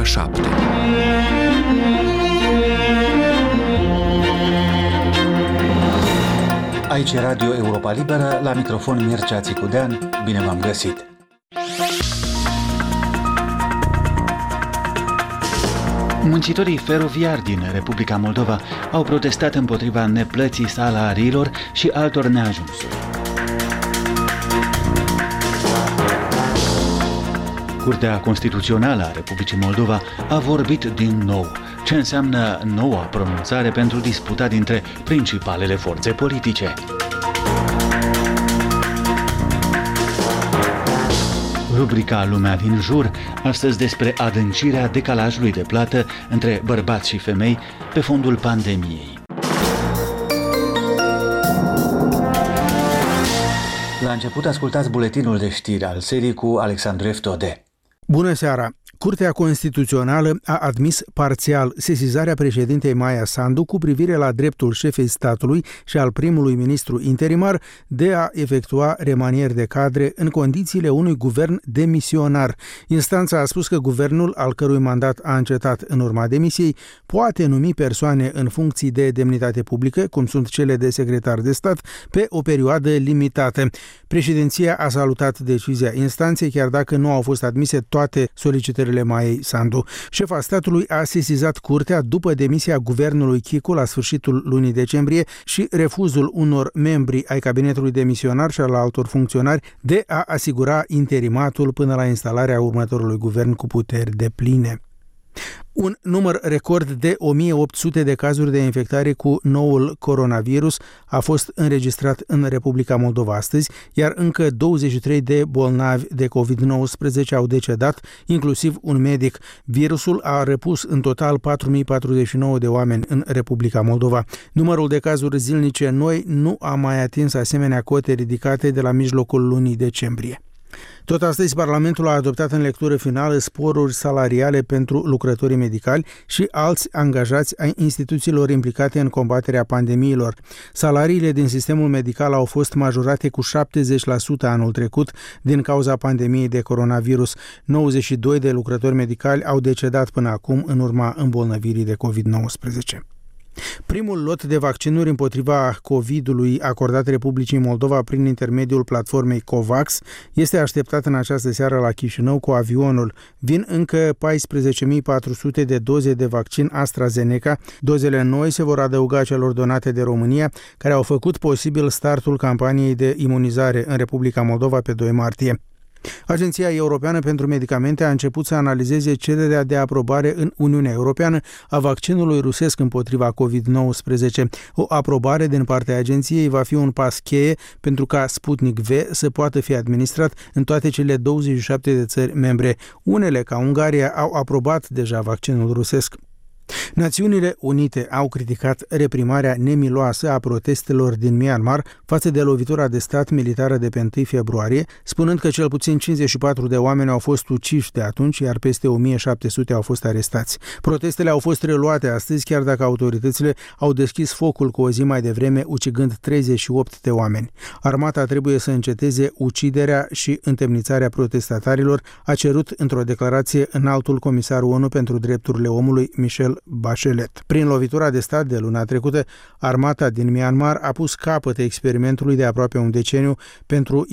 ora 7. Aici e Radio Europa Liberă, la microfon Mircea Țicudean, bine v-am găsit! Muncitorii feroviari din Republica Moldova au protestat împotriva neplății salariilor și altor neajunsuri. Curtea Constituțională a Republicii Moldova a vorbit din nou. Ce înseamnă noua pronunțare pentru disputa dintre principalele forțe politice? Rubrica Lumea din jur, astăzi despre adâncirea decalajului de plată între bărbați și femei pe fondul pandemiei. La început ascultați buletinul de știri al serii cu Alexandru Eftode. Bună seara! Curtea Constituțională a admis parțial sesizarea președintei Maia Sandu cu privire la dreptul șefei statului și al primului ministru interimar de a efectua remanieri de cadre în condițiile unui guvern demisionar. Instanța a spus că guvernul, al cărui mandat a încetat în urma demisiei, poate numi persoane în funcții de demnitate publică, cum sunt cele de secretar de stat, pe o perioadă limitată. Președinția a salutat decizia instanței, chiar dacă nu au fost admise toate solicitările Maiei Sandu. Șefa statului a sesizat curtea după demisia guvernului Chicu la sfârșitul lunii decembrie și refuzul unor membri ai cabinetului demisionar și al altor funcționari de a asigura interimatul până la instalarea următorului guvern cu puteri depline. Un număr record de 1800 de cazuri de infectare cu noul coronavirus a fost înregistrat în Republica Moldova astăzi, iar încă 23 de bolnavi de COVID-19 au decedat, inclusiv un medic. Virusul a răpus în total 4049 de oameni în Republica Moldova. Numărul de cazuri zilnice noi nu a mai atins asemenea cote ridicate de la mijlocul lunii decembrie. Tot astăzi, Parlamentul a adoptat în lectură finală sporuri salariale pentru lucrătorii medicali și alți angajați ai instituțiilor implicate în combaterea pandemiilor. Salariile din sistemul medical au fost majorate cu 70% anul trecut din cauza pandemiei de coronavirus. 92 de lucrători medicali au decedat până acum în urma îmbolnăvirii de COVID-19. Primul lot de vaccinuri împotriva COVID-ului acordat Republicii Moldova prin intermediul platformei COVAX este așteptat în această seară la Chișinău cu avionul. Vin încă 14.400 de doze de vaccin AstraZeneca. Dozele noi se vor adăuga celor donate de România, care au făcut posibil startul campaniei de imunizare în Republica Moldova pe 2 martie. Agenția Europeană pentru Medicamente a început să analizeze cererea de aprobare în Uniunea Europeană a vaccinului rusesc împotriva COVID-19. O aprobare din partea agenției va fi un pas cheie pentru ca Sputnik V să poată fi administrat în toate cele 27 de țări membre. Unele, ca Ungaria, au aprobat deja vaccinul rusesc. Națiunile Unite au criticat reprimarea nemiloasă a protestelor din Myanmar față de lovitura de stat militară de pe 1 februarie, spunând că cel puțin 54 de oameni au fost uciși de atunci, iar peste 1700 au fost arestați. Protestele au fost reluate astăzi, chiar dacă autoritățile au deschis focul cu o zi mai devreme, ucigând 38 de oameni. Armata trebuie să înceteze uciderea și întemnițarea protestatarilor, a cerut într-o declarație înaltul comisar ONU pentru drepturile omului, Michelle Bachelet. Prin lovitura de stat de luna trecută, armata din Myanmar a pus capăt experimentului de aproape un deceniu pentru